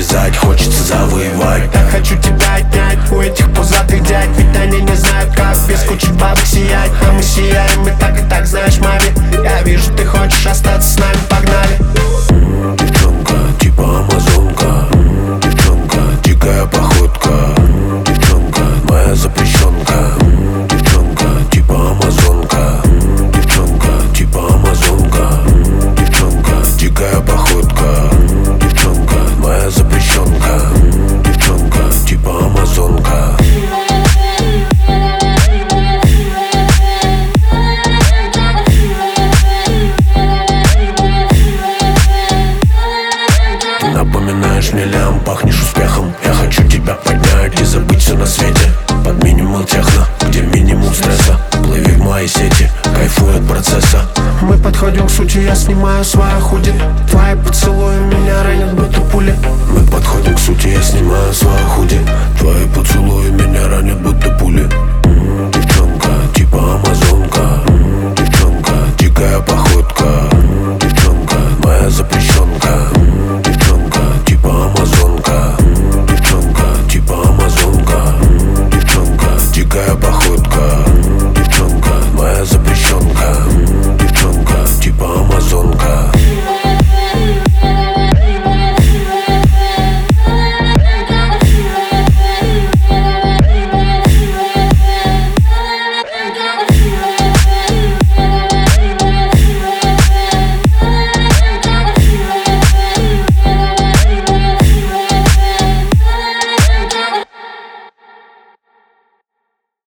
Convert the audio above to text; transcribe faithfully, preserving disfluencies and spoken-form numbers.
связать, хочется завоевать. Так хочу тебя отнять у этих пузатых дядь, ведь они не знают, как без кучи бабок сиять. А мы сияем, и так и так, знаешь, маме. Я вижу, ты хочешь остаться с нами, погнали. М-м, девчонка, типа амазонка. М-м, девчонка, дикая походка. М-м, девчонка, моя запрещенка. М-м, девчонка, типа амазонка. М-м, девчонка, типа амазонка. М-м, девчонка, дикая походка. М-м, девчонка, моя запрещенка. М-м, девчонка, типа амазонка. Напоминаешь мне лям, пахнешь успехом. Я хочу тебя поднять и забыть все на свете. Под минимал техно, где минимум стресса. Плыви в моей сети, кайфуй от процесса. Мы подходим к сути, я снимаю свою худи. Твои поцелуи меня ранят, будто пули.